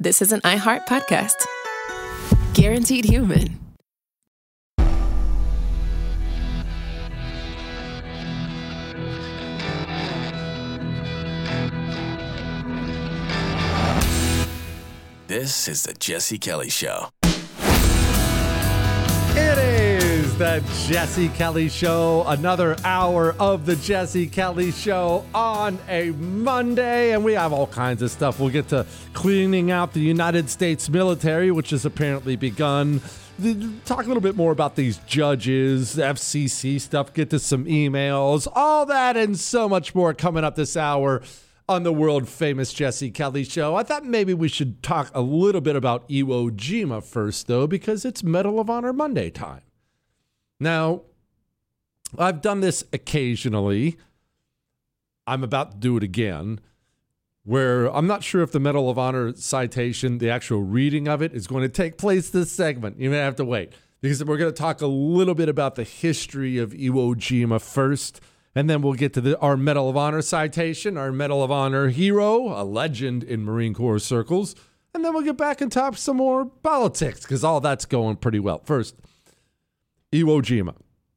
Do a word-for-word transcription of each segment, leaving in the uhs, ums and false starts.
this is an iHeart podcast. Guaranteed Human. This is the Jesse Kelly Show. It is the Jesse Kelly Show, another hour of the Jesse Kelly Show on a Monday, and we have all kinds of stuff. We'll get to cleaning out the United States military, which has apparently begun. Talk a little bit more about these judges, F C C stuff, get to some emails, all that and so much more coming up this hour on the world famous Jesse Kelly Show. I thought maybe we should talk a little bit about Iwo Jima first, though, because it's Medal of Honor Monday time. Now, I've done this occasionally. I'm about to do it again, where I'm not sure if the Medal of Honor citation, the actual reading of it, is going to take place this segment. You may have to wait, because we're going to talk a little bit about the history of Iwo Jima first. And then we'll get to the, our Medal of Honor citation, our Medal of Honor hero, a legend in Marine Corps circles. And then we'll get back and talk some more politics, because all that's going pretty well. First, Iwo Jima.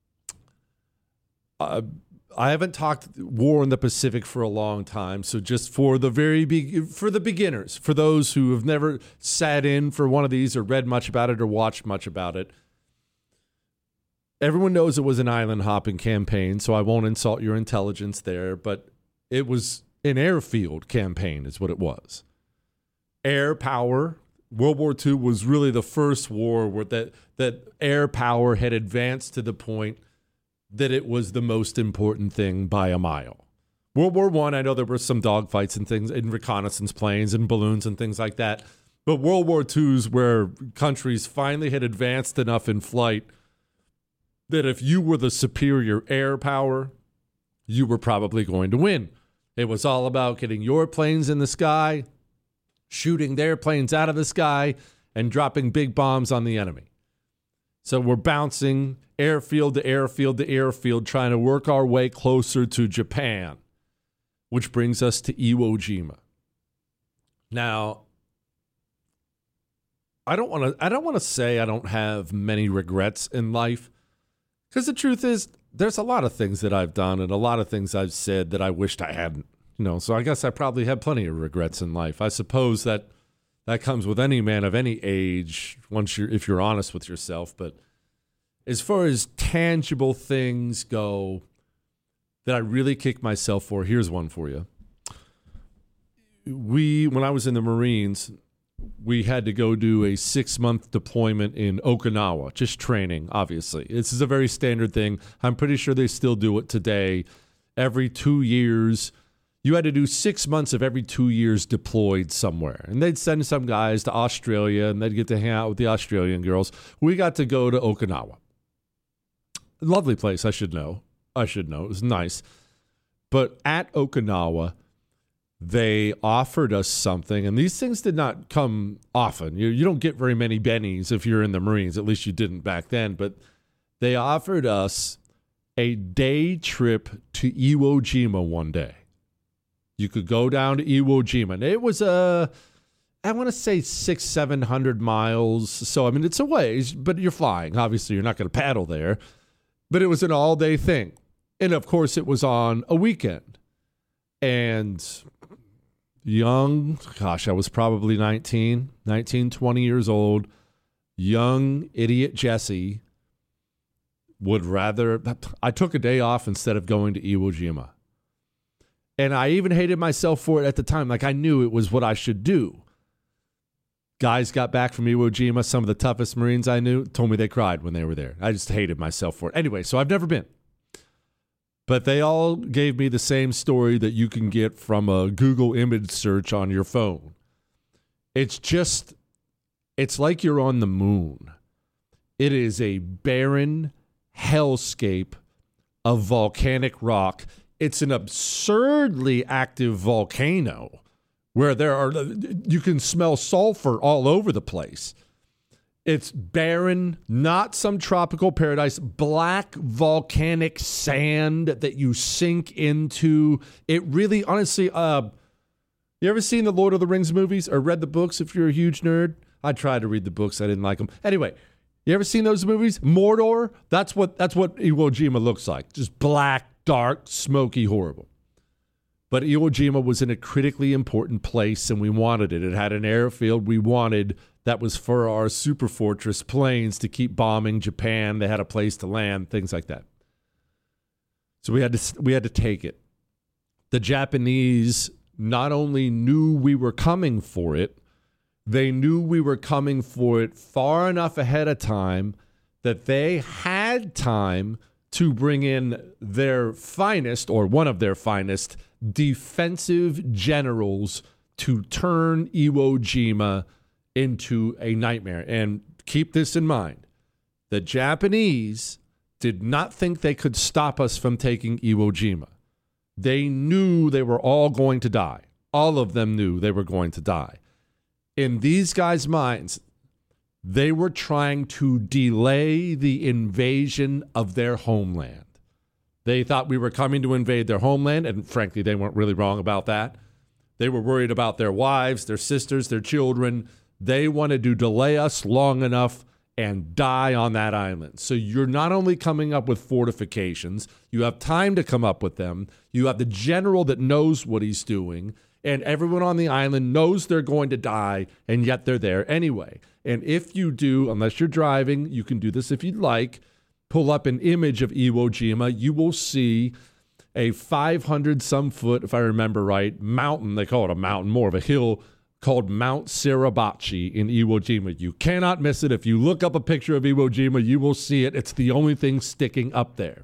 Uh, I haven't talked war in the Pacific for a long time, so just for the very be- for the beginners, for those who have never sat in for one of these or read much about it or watched much about it, everyone knows it was an island hopping campaign, so I won't insult your intelligence there, but it was an airfield campaign is what it was. Air power. World War Two was really the first war where that, that air power had advanced to the point that it was the most important thing by a mile. World War One, I know there were some dogfights and things and reconnaissance planes and balloons and things like that, but World War Two's where countries finally had advanced enough in flight that if you were the superior air power, you were probably going to win. It was all about getting your planes in the sky, shooting their planes out of the sky, and dropping big bombs on the enemy. So we're bouncing airfield to airfield to airfield, trying to work our way closer to Japan, which brings us to Iwo Jima. Now, I don't want to I don't want to say I don't have many regrets in life, because the truth is, there's a lot of things that I've done and a lot of things I've said that I wished I hadn't. You know, so I guess I probably have plenty of regrets in life. I suppose that that comes with any man of any age, once you're if you're honest with yourself. But as far as tangible things go that I really kick myself for, here's one for you. We, when I was in the Marines, we had to go do a six-month deployment in Okinawa, just training, obviously. This is a very standard thing. I'm pretty sure they still do it today. Every two years, you had to do six months of every two years deployed somewhere. And they'd send some guys to Australia, and they'd get to hang out with the Australian girls. We got to go to Okinawa. Lovely place, I should know. I should know. It was nice. But at Okinawa, they offered us something, and these things did not come often. You, you don't get very many bennies if you're in the Marines. At least you didn't back then. But they offered us a day trip to Iwo Jima one day. You could go down to Iwo Jima. And it was a, I want to say six, seven hundred miles. So, I mean, it's a ways, but you're flying. Obviously, you're not going to paddle there. But it was an all-day thing. And, of course, it was on a weekend. And young, gosh, I was probably nineteen, nineteen, twenty years old. Young idiot Jesse would rather, I took a day off instead of going to Iwo Jima. And I even hated myself for it at the time. Like, I knew it was what I should do. Guys got back from Iwo Jima, some of the toughest Marines I knew, told me they cried when they were there. I just hated myself for it. Anyway, so I've never been. But they all gave me the same story that you can get from a Google image search on your phone. It's just, it's like you're on the moon. It is a barren hellscape of volcanic rock. It's an absurdly active volcano where there are, you can smell sulfur all over the place. It's barren, not some tropical paradise, black volcanic sand that you sink into. It really, honestly, uh, You ever seen the Lord of the Rings movies or read the books if you're a huge nerd? I tried to read the books. I didn't like them. Anyway, you ever seen those movies? Mordor? That's what that's what Iwo Jima looks like. Just black, dark, smoky, horrible. But Iwo Jima was in a critically important place, and we wanted it. It had an airfield we wanted that was for our super fortress planes to keep bombing Japan. They had a place to land, things like that. So we had to we had to take it. The Japanese not only knew we were coming for it, they knew we were coming for it far enough ahead of time that they had time to bring in their finest, or one of their finest, defensive generals to turn Iwo Jima into a nightmare. And keep this in mind. The Japanese did not think they could stop us from taking Iwo Jima. They knew they were all going to die. All of them knew they were going to die. In these guys' minds, they were trying to delay the invasion of their homeland. They thought we were coming to invade their homeland, and frankly, they weren't really wrong about that. They were worried about their wives, their sisters, their children. They wanted to delay us long enough and die on that island. So you're not only coming up with fortifications, you have time to come up with them. You have the general that knows what he's doing, and everyone on the island knows they're going to die, and yet they're there anyway. And if you do, unless you're driving, you can do this if you'd like, pull up an image of Iwo Jima, you will see a five hundred some foot, if I remember right, mountain. They call it a mountain, more of a hill, called Mount Suribachi in Iwo Jima. You cannot miss it. If you look up a picture of Iwo Jima, you will see it. It's the only thing sticking up there.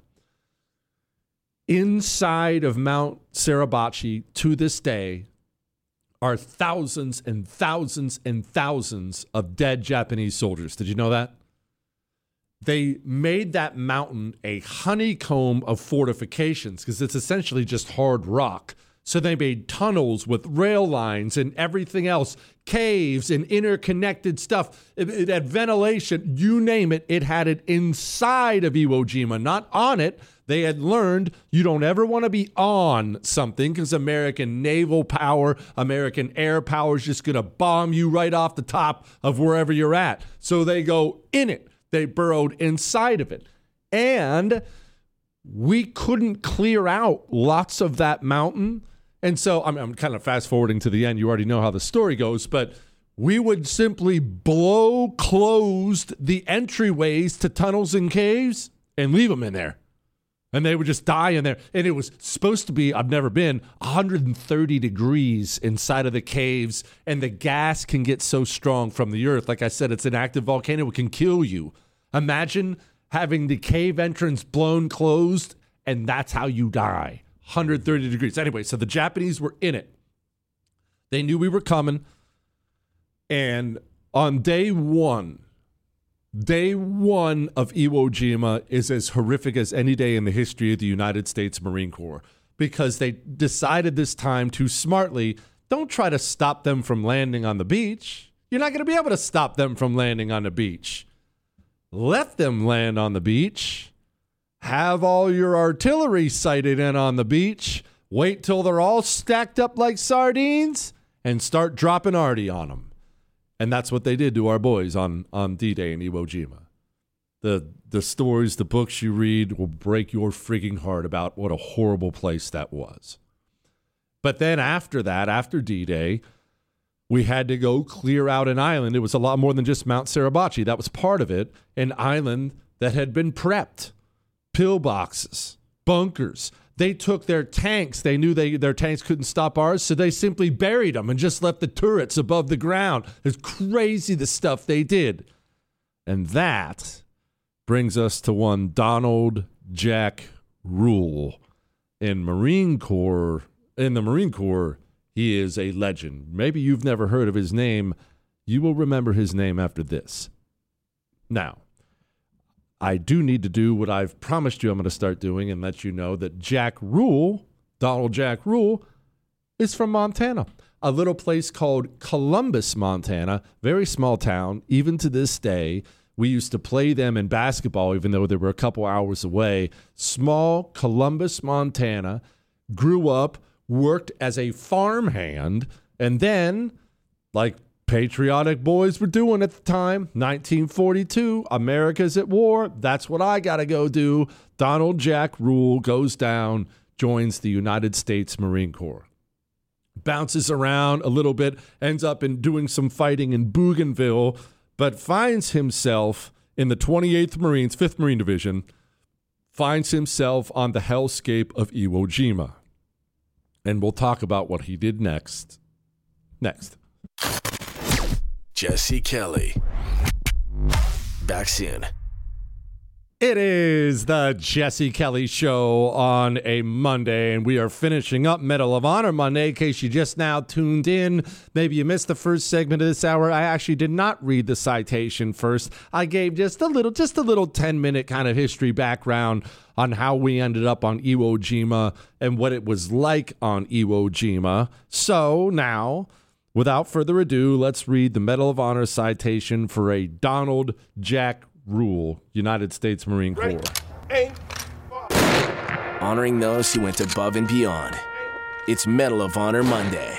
Inside of Mount Suribachi to this day are thousands and thousands and thousands of dead Japanese soldiers. Did you know that? They made that mountain a honeycomb of fortifications because it's essentially just hard rock. So they made tunnels with rail lines and everything else, caves and interconnected stuff. It, it had ventilation, you name it. It had it inside of Iwo Jima, not on it. They had learned you don't ever want to be on something because American naval power, American air power is just going to bomb you right off the top of wherever you're at. So they go in it. They burrowed inside of it. And we couldn't clear out lots of that mountain. And so I'm, I'm kind of fast forwarding to the end. You already know how the story goes, but we would simply blow closed the entryways to tunnels and caves and leave them in there. And they would just die in there. And it was supposed to be, I've never been, one hundred thirty degrees inside of the caves. And the gas can get so strong from the earth. Like I said, it's an active volcano. It can kill you. Imagine having the cave entrance blown closed, and that's how you die. one hundred thirty degrees. Anyway, so the Japanese were in it. They knew we were coming. And on day one, day one of Iwo Jima is as horrific as any day in the history of the United States Marine Corps because they decided this time to smartly, don't try to stop them from landing on the beach. You're not going to be able to stop them from landing on the beach. Let them land on the beach. Have all your artillery sighted in on the beach. Wait till they're all stacked up like sardines and start dropping arty on them. And that's what they did to our boys on, on D-Day in Iwo Jima. The, the stories, the books you read will break your freaking heart about what a horrible place that was. But then after that, after D-Day, we had to go clear out an island. It was a lot more than just Mount Suribachi. That was part of it. An island that had been prepped. Pillboxes, bunkers. They took their tanks. They knew they their tanks couldn't stop ours, so they simply buried them and just left the turrets above the ground. It's crazy the stuff they did. And that brings us to one Donald Jack Rule. In Marine Corps, in the Marine Corps, he is a legend. Maybe you've never heard of his name. You will remember his name after this. Now, I do need to do what I've promised you I'm going to start doing and let you know that Jack Rule, Donald Jack Rule, is from Montana, a little place called Columbus, Montana, very small town. Even to this day, we used to play them in basketball, even though they were a couple hours away. Small Columbus, Montana, grew up, worked as a farmhand And then, like patriotic boys were doing at the time, nineteen forty-two, America's at war. That's what I got to go do. Donald Jack Rule goes down, joins the United States Marine Corps. Bounces around a little bit, ends up in doing some fighting in Bougainville, but finds himself in the twenty-eighth Marines, fifth Marine Division, finds himself on the hellscape of Iwo Jima. And we'll talk about what he did next. Next. Jesse Kelly. Back soon. It is the Jesse Kelly Show on a Monday, and we are finishing up Medal of Honor Monday. In case you just now tuned in, maybe you missed the first segment of this hour. I actually did not read the citation first. I gave just a little, just a little ten-minute kind of history background on how we ended up on Iwo Jima and what it was like on Iwo Jima. So now, without further ado, let's read the Medal of Honor citation for a Donald Jack Rule, United States Marine Corps. Ready, honoring those who went above and beyond. It's Medal of Honor Monday.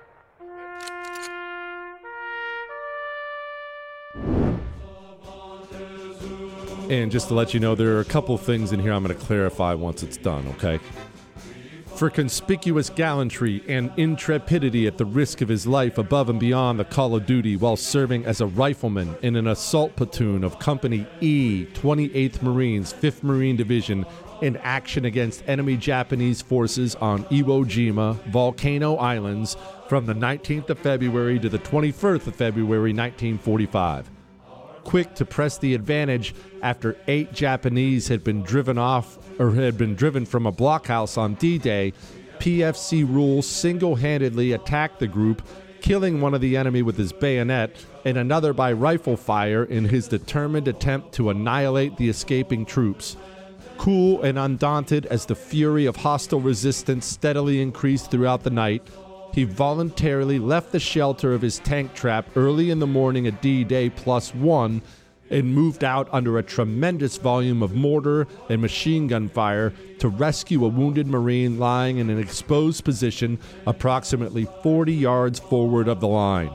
And just to let you know, there are a couple things in here I'm going to clarify once it's done, okay? For conspicuous gallantry and intrepidity at the risk of his life above and beyond the call of duty while serving as a rifleman in an assault platoon of Company E, twenty-eighth Marines, fifth Marine Division, in action against enemy Japanese forces on Iwo Jima, Volcano Islands, from the nineteenth of February to the twenty-first of February, nineteen forty-five. Quick to press the advantage after eight Japanese had been driven off or had been driven from a blockhouse on D-Day, P F C Rule single-handedly attacked the group, killing one of the enemy with his bayonet and another by rifle fire in his determined attempt to annihilate the escaping troops. Cool and undaunted as the fury of hostile resistance steadily increased throughout the night, he voluntarily left the shelter of his tank trap early in the morning at D-Day plus one and moved out under a tremendous volume of mortar and machine gun fire to rescue a wounded Marine lying in an exposed position approximately forty yards forward of the line.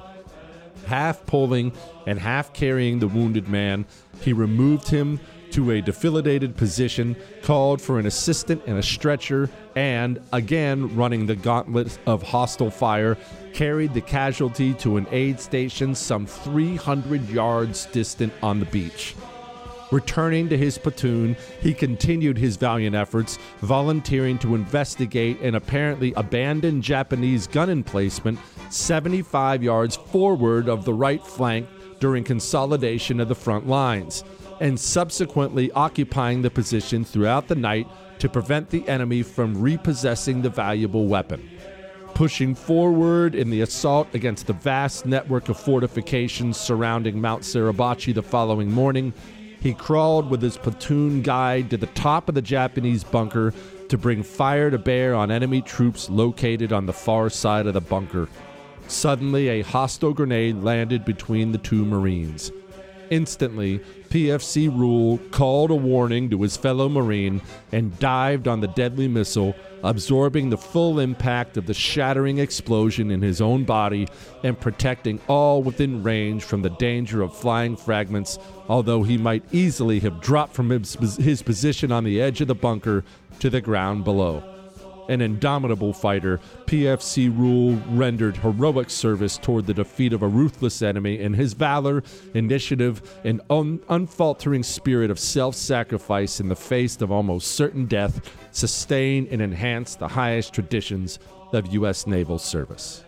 Half pulling and half carrying the wounded man, he removed him to a defibrillated position, called for an assistant and a stretcher, and, again running the gauntlet of hostile fire, carried the casualty to an aid station some three hundred yards distant on the beach. Returning to his platoon, he continued his valiant efforts, volunteering to investigate an apparently abandoned Japanese gun emplacement seventy-five yards forward of the right flank during consolidation of the front lines, and subsequently occupying the position throughout the night to prevent the enemy from repossessing the valuable weapon. Pushing forward in the assault against the vast network of fortifications surrounding Mount Suribachi the following morning, he crawled with his platoon guide to the top of the Japanese bunker to bring fire to bear on enemy troops located on the far side of the bunker. Suddenly, a hostile grenade landed between the two Marines. Instantly, P F C Rule called a warning to his fellow Marine and dived on the deadly missile, absorbing the full impact of the shattering explosion in his own body and protecting all within range from the danger of flying fragments, although he might easily have dropped from his, his position on the edge of the bunker to the ground below. An indomitable fighter, P F C Rule rendered heroic service toward the defeat of a ruthless enemy, and his valor, initiative, and un- unfaltering spirit of self-sacrifice in the face of almost certain death sustain and enhance the highest traditions of U S naval service.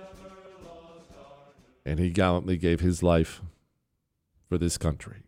And he gallantly gave his life for this country.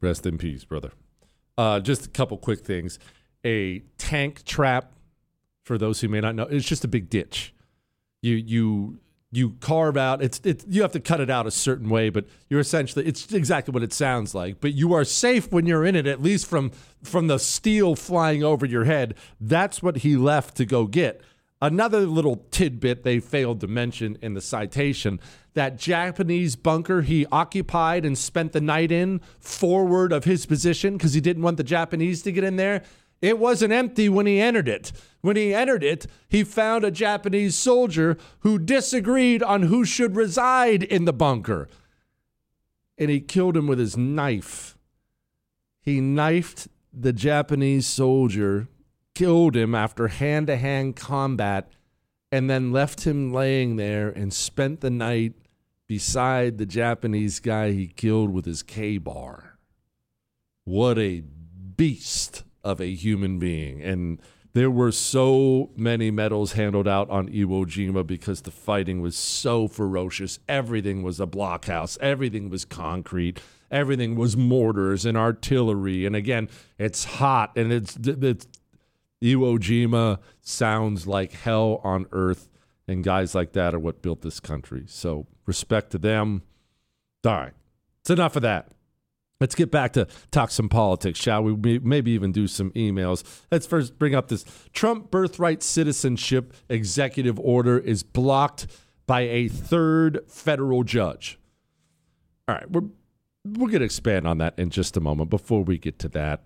Rest in peace, brother. Uh, just a couple quick things. A tank trap, for those who may not know, it's just a big ditch. You you you carve out. It's it. You have to cut it out a certain way, but you're essentially. It's exactly what it sounds like. But you are safe when you're in it, at least from from the steel flying over your head. That's what he left to go get. Another little tidbit they failed to mention in the citation, that Japanese bunker he occupied and spent the night in forward of his position because he didn't want the Japanese to get in there. It wasn't empty when he entered it. When he entered it, he found a Japanese soldier who disagreed on who should reside in the bunker. And he killed him with his knife. He knifed the Japanese soldier, killed him after hand-to-hand combat, and then left him laying there and spent the night beside the Japanese guy he killed with his K-bar. What a beast of a human being. And there were so many medals handed out on Iwo Jima because the fighting was so ferocious. Everything was a blockhouse. Everything was concrete. Everything was mortars and artillery. And again, it's hot, and it's, it's Iwo Jima sounds like hell on earth, and guys like that are what built this country. So respect to them. All right, it's enough of that. Let's get back to talk some politics, shall we? Maybe even do some emails. Let's first bring up this Trump birthright citizenship executive order is blocked by a third federal judge. All right, we're we're going to expand on that in just a moment. Before we get to that,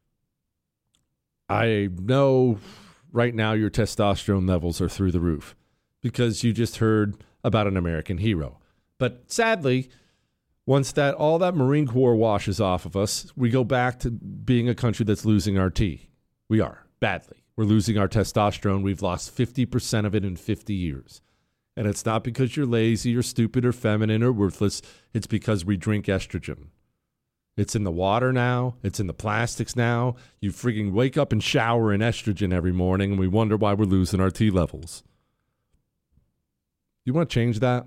I know right now your testosterone levels are through the roof because you just heard about an American hero. But sadly, once that all that Marine Corps washes off of us, we go back to being a country that's losing our T. We are, badly. We're losing our testosterone. We've lost fifty percent of it in fifty years. And it's not because you're lazy or stupid or feminine or worthless. It's because we drink estrogen. It's in the water now. It's in the plastics now. You freaking wake up and shower in estrogen every morning, and we wonder why we're losing our T levels. You want to change that?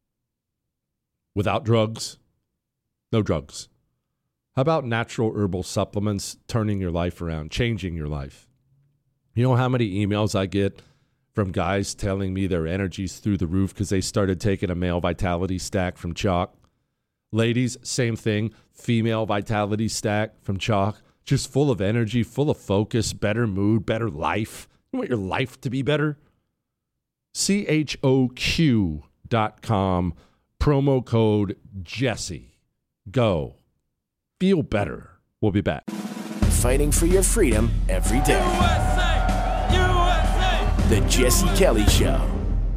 Without drugs? No drugs. How about natural herbal supplements turning your life around, changing your life? You know how many emails I get from guys telling me their energy's through the roof because they started taking a male vitality stack from Chalk? Ladies, same thing. Female vitality stack from Chalk. Just full of energy, full of focus, better mood, better life. You want your life to be better? C H O Q dot com. Promo code Jesse. Go. Feel better. We'll be back. Fighting for your freedom every day. U S A! U S A! The Jesse Kelly Show.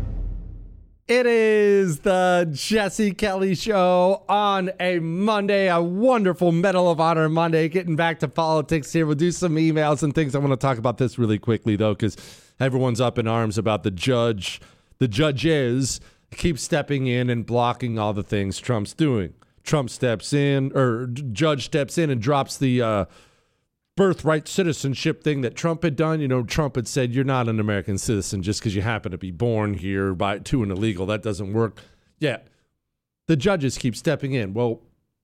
It is the Jesse Kelly Show on a Monday, a wonderful Medal of Honor Monday. Getting back to politics here. We'll do some emails and things. I want to talk about this really quickly, though, because everyone's up in arms about the judge. The judges keep stepping in and blocking all the things Trump's doing. Trump steps in, or judge steps in and drops the uh, birthright citizenship thing that Trump had done. You know, Trump had said, you're not an American citizen just because you happen to be born here by to an illegal. That doesn't work. Yeah. The judges keep stepping in. Well,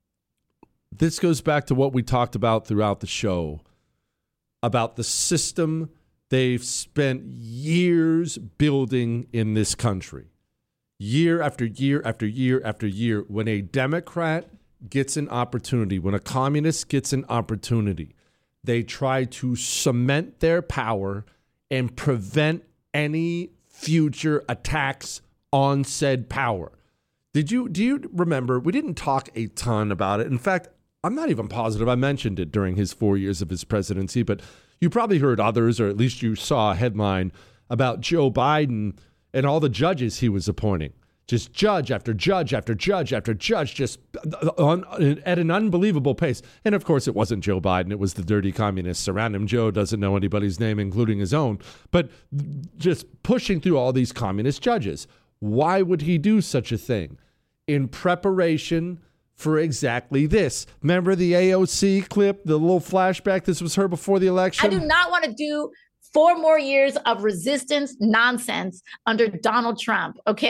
this goes back to what we talked about throughout the show about the system they've spent years building in this country. Year after year after year after year, when a Democrat gets an opportunity, when a communist gets an opportunity, they try to cement their power and prevent any future attacks on said power. Did you do you remember? We didn't talk a ton about it. In fact, I'm not even positive I mentioned it during his four years of his presidency, but you probably heard others, or at least you saw a headline about Joe Biden and all the judges he was appointing. Just judge after judge after judge after judge, just on, at an unbelievable pace. And of course, it wasn't Joe Biden. It was the dirty communists around him. Joe doesn't know anybody's name, including his own. But just pushing through all these communist judges. Why would he do such a thing? In preparation for exactly this. Remember the A O C clip, the little flashback? This was her before the election. I do not want to do four more years of resistance nonsense under Donald Trump, okay?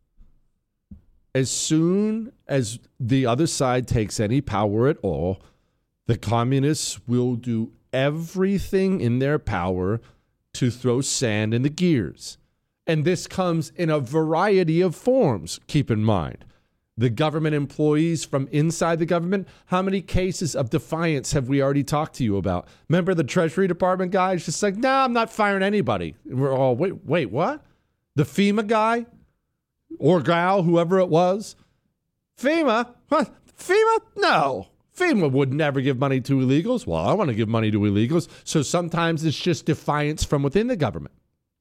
As soon as the other side takes any power at all, The communists will do everything in their power to throw sand in the gears. And this comes in a variety of forms, keep in mind. The government employees from inside the government, how many cases of defiance have we already talked to you about? Remember the Treasury Department guy is just like, no, nah, I'm not firing anybody. And we're all, wait, wait, what? The FEMA guy or gal, whoever it was? FEMA? What? FEMA? No. FEMA would never give money to illegals. Well, I want to give money to illegals. So sometimes it's just defiance from within the government.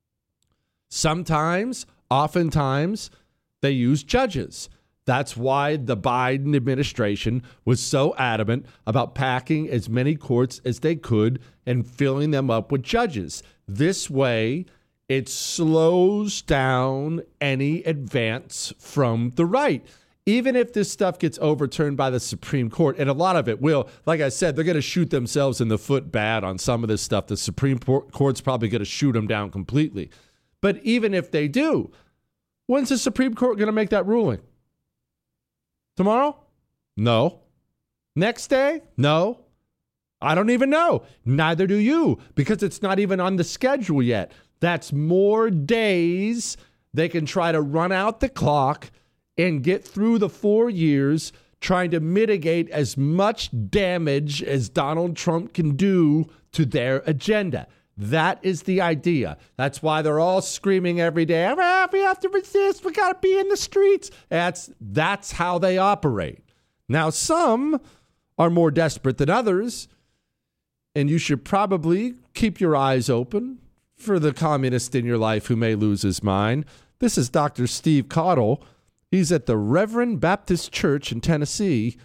Sometimes, oftentimes, they use judges. That's why the Biden administration was so adamant about packing as many courts as they could and filling them up with judges. This way, it slows down any advance from the right. Even if this stuff gets overturned by the Supreme Court, and a lot of it will, like I said, they're going to shoot themselves in the foot bad on some of this stuff. The Supreme Court's probably going to shoot them down completely. But even if they do, when's the Supreme Court going to make that ruling? Tomorrow? No. Next day? No. I don't even know. Neither do you, because it's not even on the schedule yet. That's more days they can try to run out the clock and get through the four years trying to mitigate as much damage as Donald Trump can do to their agenda. That is the idea. That's why they're all screaming every day, ah, we have to resist, we got to be in the streets. That's, that's how they operate. Now, some are more desperate than others, and you should probably keep your eyes open for the communist in your life who may lose his mind. This is Doctor Steve Cottle. He's at the Reverend Baptist Church in Tennessee.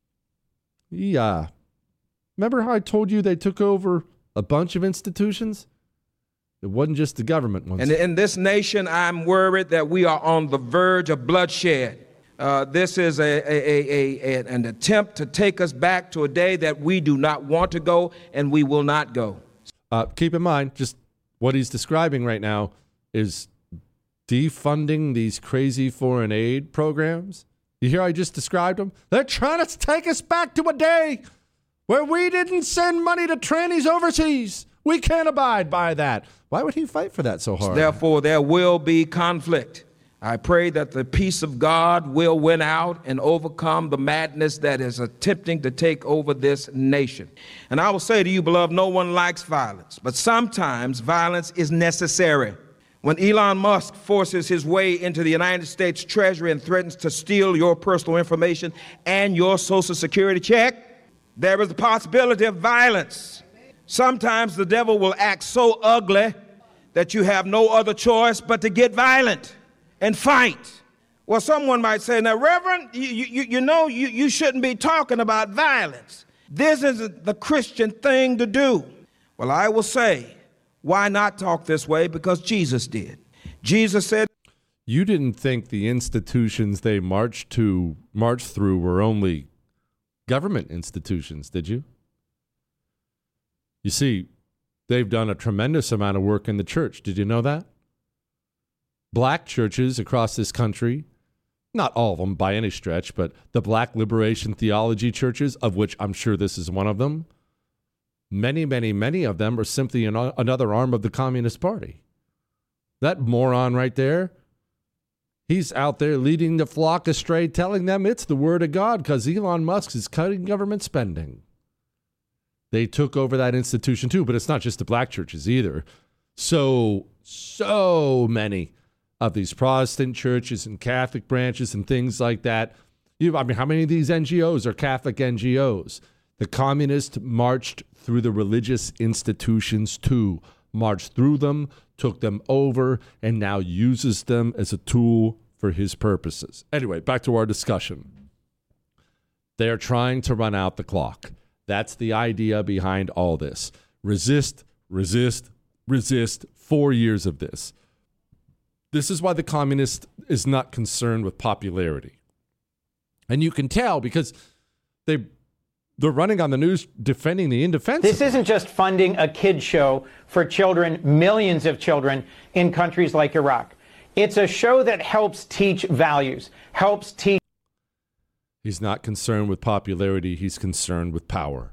Yeah. Remember how I told you they took over a bunch of institutions? It wasn't just the government ones. And in this nation, I'm worried that we are on the verge of bloodshed. Uh, this is a, a, a, a, an attempt to take us back to a day that we do not want to go, and we will not go. Uh, keep in mind, just what he's describing right now is defunding these crazy foreign aid programs. You hear I just described them? They're trying to take us back to a day where we didn't send money to trannies overseas. We can't abide by that. Why would he fight for that so hard? Therefore, there will be conflict. I pray that the peace of God will win out and overcome the madness that is attempting to take over this nation. And I will say to you, beloved, no one likes violence, but sometimes violence is necessary. When Elon Musk forces his way into the United States Treasury and threatens to steal your personal information and your Social Security check, there is the possibility of violence. Sometimes the devil will act so ugly that you have no other choice but to get violent and fight. Well, someone might say, now, Reverend, you, you, you know you, you shouldn't be talking about violence. This isn't the Christian thing to do. Well, I will say, why not talk this way? Because Jesus did. Jesus said, you didn't think the institutions they marched to, marched through were only government institutions, did you? You see, they've done a tremendous amount of work in the church. Did you know that? Black churches across this country, not all of them by any stretch, but the Black Liberation Theology churches, of which I'm sure this is one of them, many, many, many of them are simply an, another arm of the Communist Party. That moron right there, he's out there leading the flock astray, telling them it's the word of God because Elon Musk is cutting government spending. They took over that institution too, but it's not just the black churches either. So, so many of these Protestant churches and Catholic branches and things like that. You, I mean, how many of these N G Os are Catholic N G Os? The communists marched through the religious institutions too, marched through them, took them over, and now uses them as a tool for his purposes. Anyway, back to our discussion. They are trying to run out the clock. That's the idea behind all this. Resist, resist, resist. Four years of this. This is why the communist is not concerned with popularity. And you can tell because they, they're running on the news defending the indefensible. This isn't just funding a kid show for children, millions of children in countries like Iraq. It's a show that helps teach values, helps teach. He's not concerned with popularity. He's concerned with power.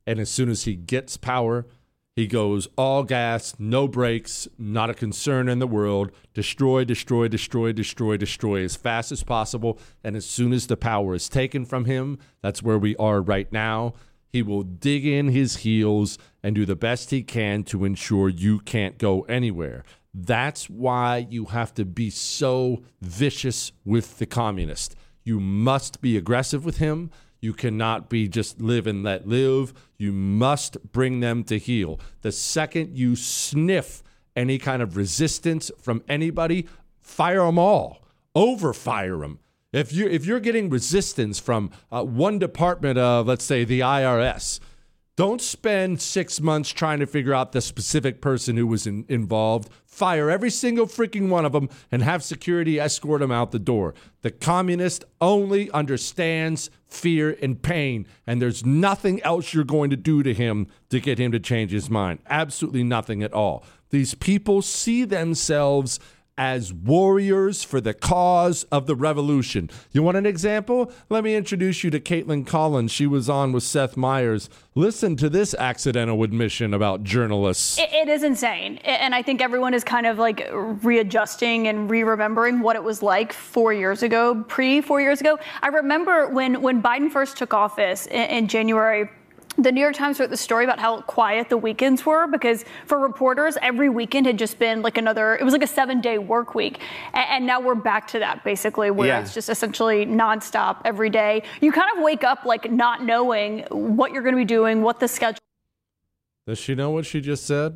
And as soon as he gets power, he goes all gas, no brakes, not a concern in the world, destroy, destroy, destroy, destroy, destroy as fast as possible. And as soon as the power is taken from him, that's where we are right now. He will dig in his heels and do the best he can to ensure you can't go anywhere. That's why you have to be so vicious with the communist. You must be aggressive with him. You cannot be just live and let live. You must bring them to heel. The second you sniff any kind of resistance from anybody, fire them all. Overfire them. If you if you're getting resistance from uh, one department of, let's say, the I R S, don't spend six months trying to figure out the specific person who was in, involved. Fire every single freaking one of them and have security escort them out the door. The communist only understands fear and pain, and there's nothing else you're going to do to him to get him to change his mind. Absolutely nothing at all. These people see themselves as warriors for the cause of the revolution. You want an example? Let me introduce you to Caitlin Collins. She was on with Seth Meyers. Listen to this accidental admission about journalists. It, it is insane. And I think everyone is kind of like readjusting and re-remembering what it was like four years ago, pre four years ago. I remember when, when Biden first took office in, in January, the New York Times wrote the story about how quiet the weekends were because for reporters, every weekend had just been like another, it was like a seven day work week. And, and now we're back to that basically where yeah. it's just essentially nonstop every day. You kind of wake up like not knowing what you're going to be doing, what the schedule. Does she know what she just said?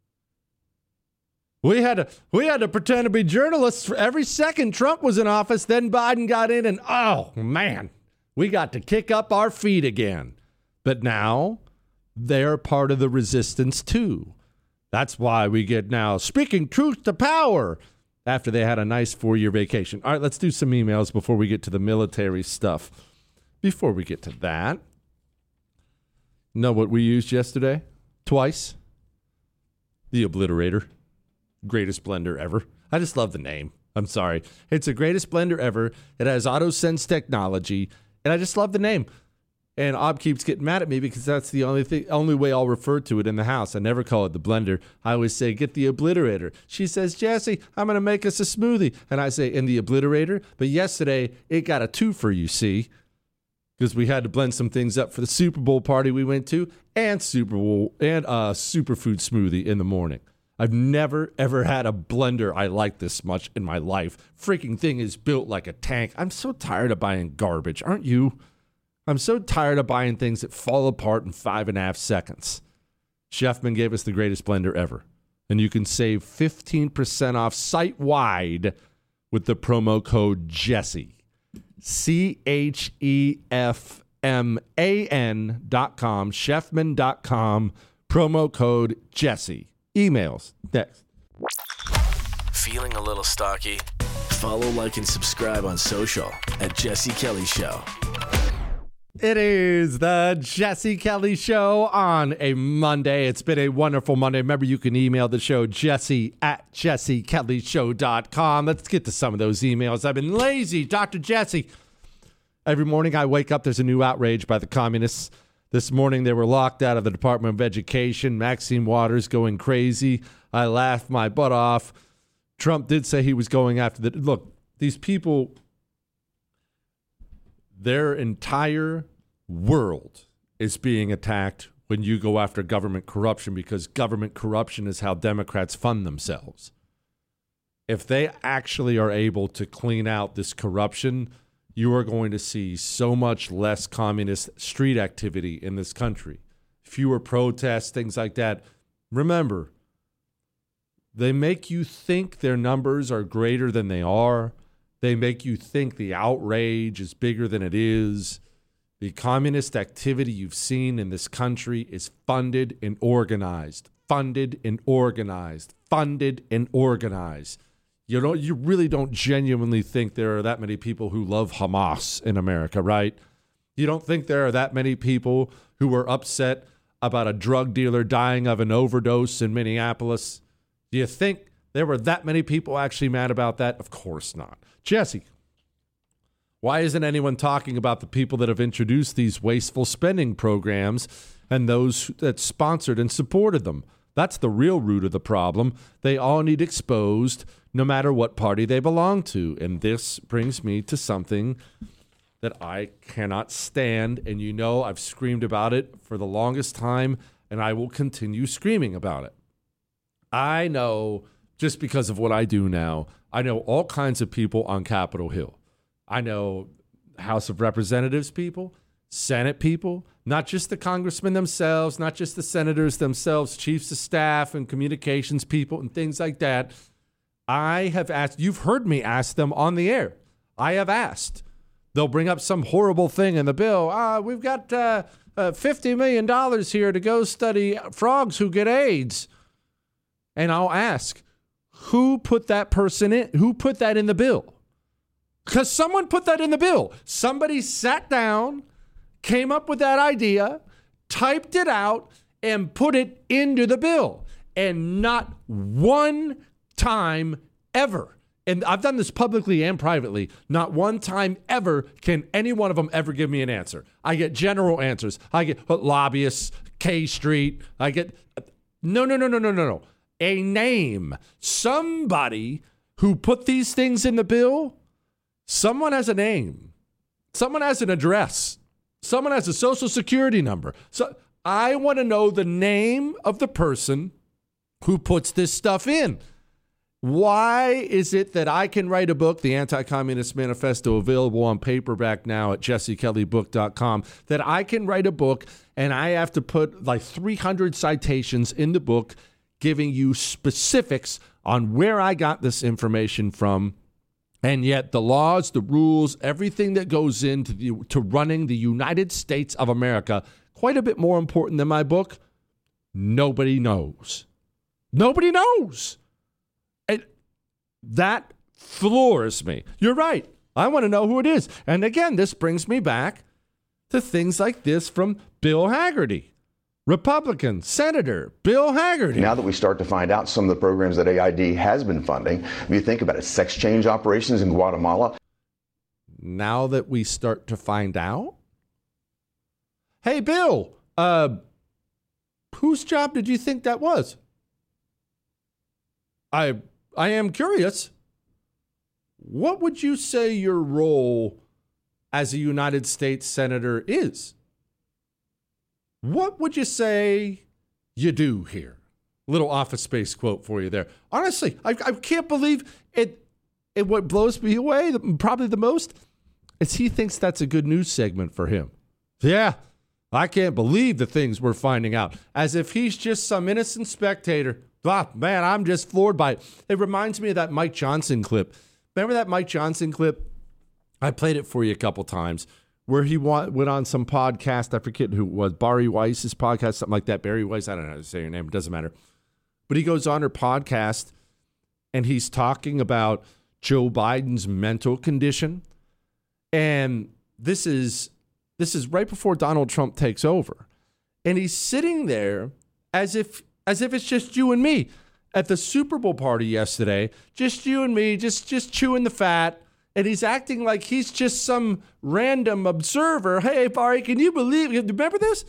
We had to, we had to pretend to be journalists for every second Trump was in office. Then Biden got in and, oh man, we got to kick up our feet again. But now they're part of the resistance, too. That's why we get now speaking truth to power after they had a nice four-year vacation. All right, let's do some emails before we get to the military stuff. Before we get to that, know what we used yesterday? Twice. The Obliterator. Greatest blender ever. I just love the name. I'm sorry. It's the greatest blender ever. It has AutoSense technology, and I just love the name. And Ob keeps getting mad at me because that's the only thing, only way I'll refer to it in the house. I never call it the blender. I always say, get the Obliterator. She says, Jesse, I'm going to make us a smoothie. And I say, in the Obliterator? But yesterday, it got a twofer, you see, because we had to blend some things up for the Super Bowl party we went to and Super Bowl and a superfood smoothie in the morning. I've never, ever had a blender I like this much in my life. Freaking thing is built like a tank. I'm so tired of buying garbage, aren't you? I'm so tired of buying things that fall apart in five and a half seconds. Chefman gave us the greatest blender ever. And you can save fifteen percent off site-wide with the promo code Jesse. C H E F M A N dot com, chefman dot com, promo code Jesse. Emails next. Feeling a little stocky? Follow, like, and subscribe on social at Jesse Kelly Show. It is the Jesse Kelly Show on a Monday. It's been a wonderful Monday. Remember, you can email the show, Jesse at jesse kelly show dot com. Let's get to some of those emails. I've been lazy, Doctor Jesse. Every morning I wake up, there's a new outrage by the communists. This morning they were locked out of the Department of Education. Maxine Waters going crazy. I laughed my butt off. Trump did say he was going after the... Look, these people... Their entire world is being attacked when you go after government corruption because government corruption is how Democrats fund themselves. If they actually are able to clean out this corruption, you are going to see so much less communist street activity in this country. Fewer protests, things like that. Remember, they make you think their numbers are greater than they are. They make you think the outrage is bigger than it is. The communist activity you've seen in this country is funded and organized, funded and organized, funded and organized. You don't, you really don't genuinely think there are that many people who love Hamas in America, right? You don't think there are that many people who are upset about a drug dealer dying of an overdose in Minneapolis? Do you think there were that many people actually mad about that? Of course not. Jesse, why isn't anyone talking about the people that have introduced these wasteful spending programs and those that sponsored and supported them. That's the real root of the problem. They all need exposed no matter what party they belong to. And this brings me to something that I cannot stand. And you know I've screamed about it for the longest time, and I will continue screaming about it. I know, just because of what I do now, I know all kinds of people on Capitol Hill. I know House of Representatives people, Senate people, not just the congressmen themselves, not just the senators themselves, chiefs of staff and communications people and things like that. I have asked, you've heard me ask them on the air. I have asked. They'll bring up some horrible thing in the bill. Ah, we've got uh, uh, fifty million dollars here to go study frogs who get AIDS. And I'll ask, who put that person in? Who put that in the bill? Because someone put that in the bill. Somebody sat down, came up with that idea, typed it out, and put it into the bill. And not one time ever, and I've done this publicly and privately, not one time ever can any one of them ever give me an answer. I get general answers. I get lobbyists, K Street. I get, no, no, no, no, no, no, no. A name. Somebody who put these things in the bill, someone has a name. Someone has an address. Someone has a social security number. So I want to know the name of the person who puts this stuff in. Why is it that I can write a book, The Anti-Communist Manifesto, available on paperback now at jesse kelly book dot com, that I can write a book and I have to put like three hundred citations in the book giving you specifics on where I got this information from, and yet the laws, the rules, everything that goes into the, to running the United States of America, quite a bit more important than my book, nobody knows. Nobody knows. And that floors me. You're right. I want to know who it is. And again, this brings me back to things like this from Bill Haggerty, Republican Senator Bill Haggerty. Now that we start to find out some of the programs that A I D has been funding, if you think about it, sex change operations in Guatemala. Now that we start to find out? Hey, Bill, uh, whose job did you think that was? I I am curious. What would you say your role as a United States Senator is? What would you say you do here? Little Office Space quote for you there. Honestly, I, I can't believe it. It what blows me away, probably the most, is he thinks that's a good news segment for him. Yeah, I can't believe the things we're finding out. As if he's just some innocent spectator. Ah, man, I'm just floored by it. It reminds me of that Mike Johnson clip. Remember that Mike Johnson clip? I played it for you a couple times where he went on some podcast. I forget who it was. Barry Weiss's podcast, something like that. Barry Weiss, I don't know how to say your name. It doesn't matter. But he goes on her podcast and he's talking about Joe Biden's mental condition. And this is this is right before Donald Trump takes over. And he's sitting there as if as if it's just you and me at the Super Bowl party yesterday, just you and me, just just chewing the fat. And he's acting like he's just some random observer. Hey, Barry, can you believe, remember this?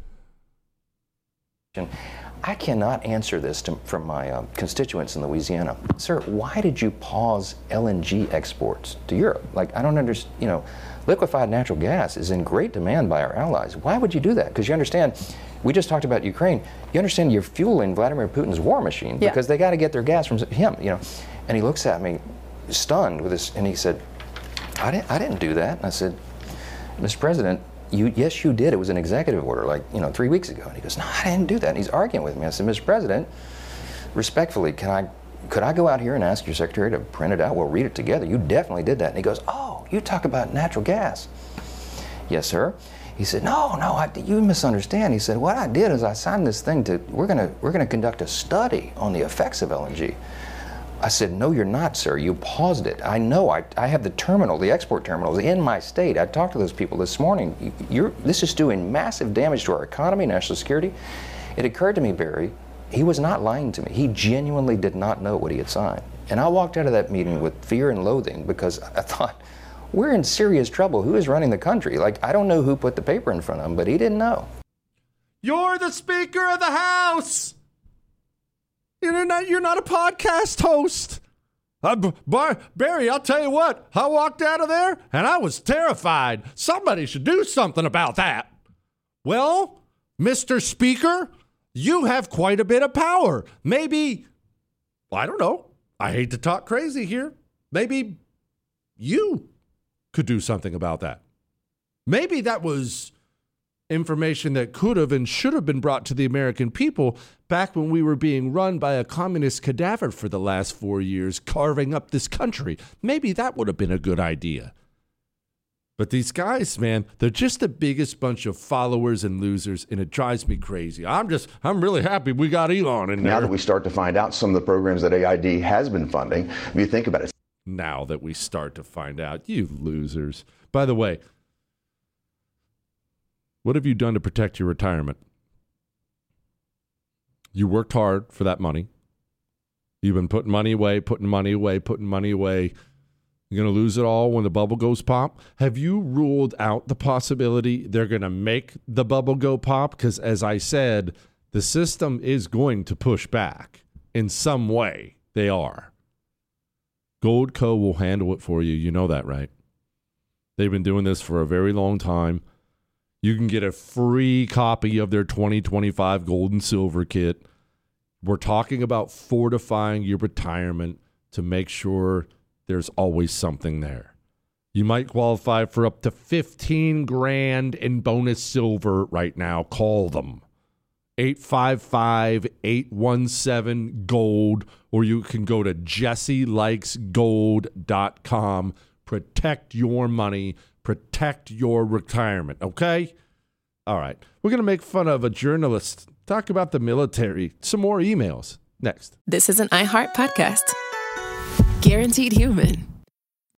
I cannot answer this to, from my uh, constituents in Louisiana. Sir, why did you pause L N G exports to Europe? Like, I don't understand, you know, liquefied natural gas is in great demand by our allies. Why would you do that? Because you understand, we just talked about Ukraine. You understand you're fueling Vladimir Putin's war machine because yeah. they got to get their gas from him, you know. And he looks at me stunned with this, and he said, I didn't, I didn't do that. And I said, Mister President, you, yes, you did. It was an executive order, like, you know, three weeks ago. And he goes, no, I didn't do that. And he's arguing with me. I said, Mister President, respectfully, can I, could I go out here and ask your secretary to print it out? We'll read it together. You definitely did that. And he goes, oh, you talk about natural gas. Yes, sir. He said, no, no, I, you misunderstand. He said, what I did is I signed this thing to, we're gonna, we're gonna conduct a study on the effects of L N G. I said, no, you're not, sir. You paused it. I know. I, I have the terminal, the export terminals in my state. I talked to those people this morning. You're, this is doing massive damage to our economy, national security. It occurred to me, Barry, he was not lying to me. He genuinely did not know what he had signed. And I walked out of that meeting with fear and loathing because I thought, we're in serious trouble. Who is running the country? Like, I don't know who put the paper in front of him, but he didn't know. You're the Speaker of the House. You're not, you're not a podcast host. Uh, Bar- Barry, I'll tell you what. I walked out of there, and I was terrified. Somebody should do something about that. Well, Mister Speaker, you have quite a bit of power. Maybe, I don't know. I hate to talk crazy here. Maybe you could do something about that. Maybe that was information that could have and should have been brought to the American people back when we were being run by a communist cadaver for the last four years, carving up this country. Maybe that would have been a good idea. But these guys, man, they're just the biggest bunch of followers and losers, and it drives me crazy. I'm just, I'm really happy we got Elon in there. Now that we start to find out some of the programs that A I D has been funding, if you think about it. Now that we start to find out, you losers. By the way, what have you done to protect your retirement? You worked hard for that money. You've been putting money away, putting money away, putting money away. You're going to lose it all when the bubble goes pop? Have you ruled out the possibility they're going to make the bubble go pop? Because as I said, the system is going to push back in some way. They are. Goldco will handle it for you. You know that, right? They've been doing this for a very long time. You can get a free copy of their twenty twenty-five gold and silver kit. We're talking about fortifying your retirement to make sure there's always something there. You might qualify for up to fifteen grand in bonus silver right now. Call them. eight five five, eight one seven, GOLD, or you can go to jesse likes gold dot com. Protect your money. Protect your retirement, okay? All right. We're going to make fun of a journalist. Talk about the military. Some more emails. Next. This is an iHeart podcast. Guaranteed Human.